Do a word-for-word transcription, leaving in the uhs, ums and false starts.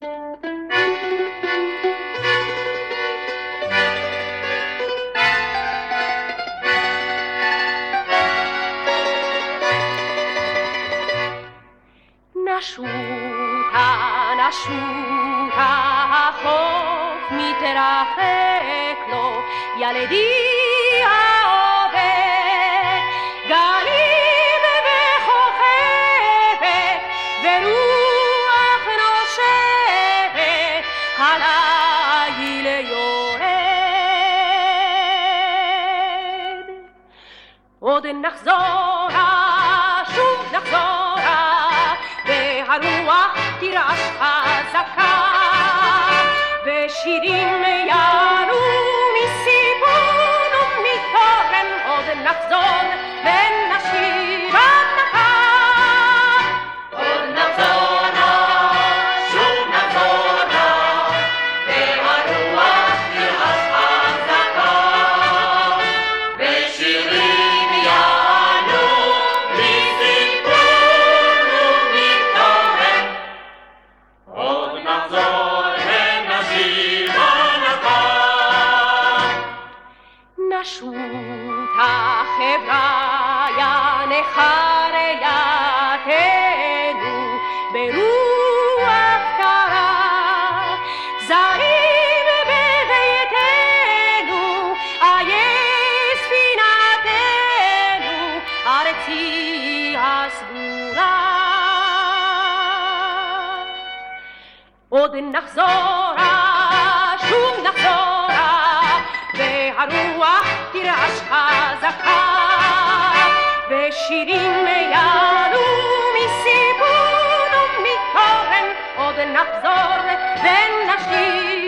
נשוטה, נשוטה, החוף מתרחק לו, ילדי העובד, גלים וחופפת, ורוח נושבת, הליל יורד. עוד נחזורה, שוב נחזורה, והרוח תרעש חזקה, ושירים יעלו מסיפון ומתורן, עוד נחזור ונשיר הנקה. עוד נחזורה, שוב נחזורה, והרוח תרעש חזקה, ושירים יעלו מסיפון ומתורן, עוד נחזור ונשיר הנקה. נשוטה חבריה נחרייתנו ברוח קרה, זרים בביתנו איה ספינתנו, ארצי הסגורה. עוד נחזורה, שוב נחזורה, והרוח תרעש חזקה, ושירים יעלו מסיפון ומתורן, עוד נחזור ונשיר